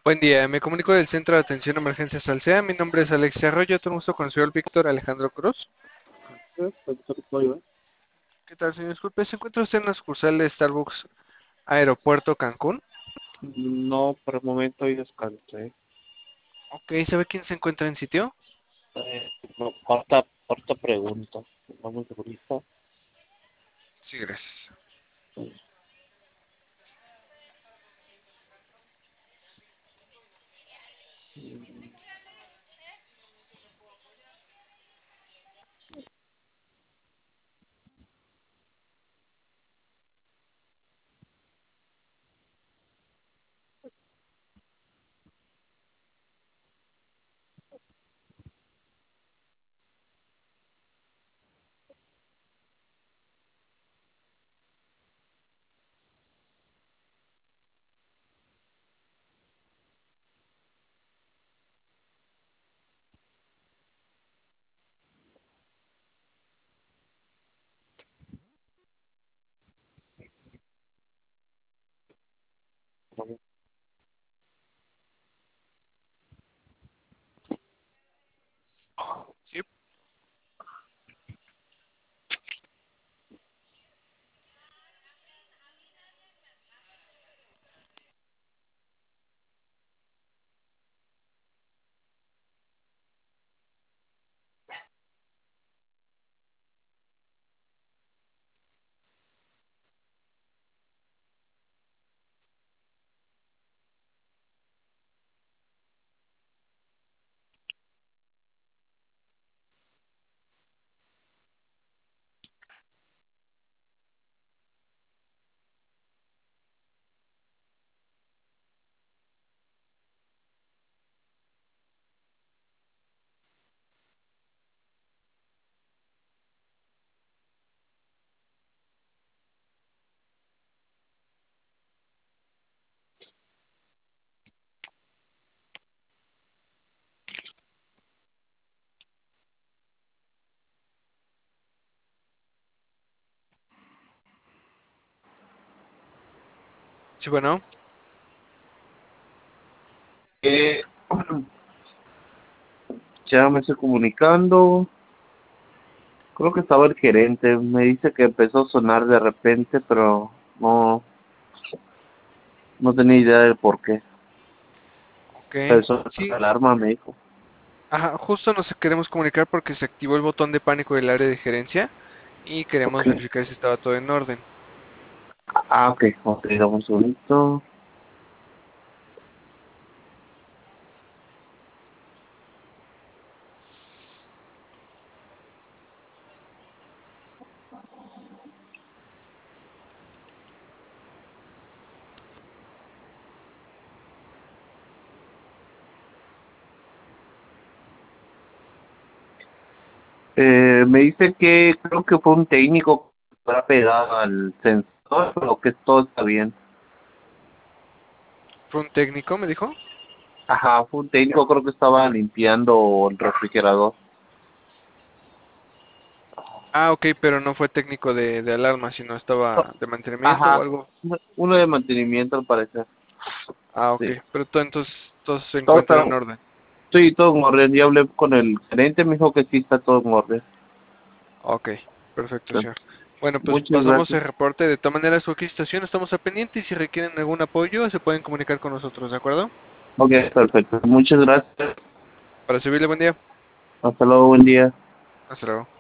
Buen día, me comunico del Centro de Atención a Emergencias Alsea. Mi nombre es Alexia Arroyo, tengo gusto con el señor Víctor Alejandro Cruz. ¿Qué tal, señor? Disculpe, ¿se encuentra usted en la sucursal de Starbucks Aeropuerto Cancún? No, por el momento hoy descansé. Ok, ¿sabe quién se encuentra en sitio? No, ahorita pregunto. Vamos de ahorita. Sí, gracias. Sí. Sí, bueno. Eh, ya me estoy comunicando. Creo que estaba el gerente. Me dice que empezó a sonar de repente, pero no tenía idea del por qué. Ok. Empezó la Sí, alarma, me dijo. ajá, justo nos queremos comunicar porque se activó el botón de pánico del área de gerencia y queremos Ok. verificar si estaba todo en orden. Ok. Ok, dame un segundito. Me dice que creo que fue un técnico que estaba pegado al sensor, pero que todo está bien. ¿Fue un técnico, me dijo? Ajá, fue un técnico, creo que estaba limpiando el refrigerador. Ah, ok, pero no fue técnico de alarma, sino No, estaba de mantenimiento o ajá, algo. uno de mantenimiento al parecer. Ah, ok, Sí. pero todo entonces todo se Todo encuentra está, en orden. sí, todo en orden. Ya hablé con el gerente, me dijo que sí está todo en orden. Ok, perfecto, Sí. señor. Bueno, pues Muchas pasamos gracias. el reporte. De todas maneras, cualquier situación estamos a pendiente y si requieren algún apoyo se pueden comunicar con nosotros, ¿de acuerdo? Ok, perfecto. Muchas gracias. Para servirle, buen día. Hasta luego, buen día. Hasta luego.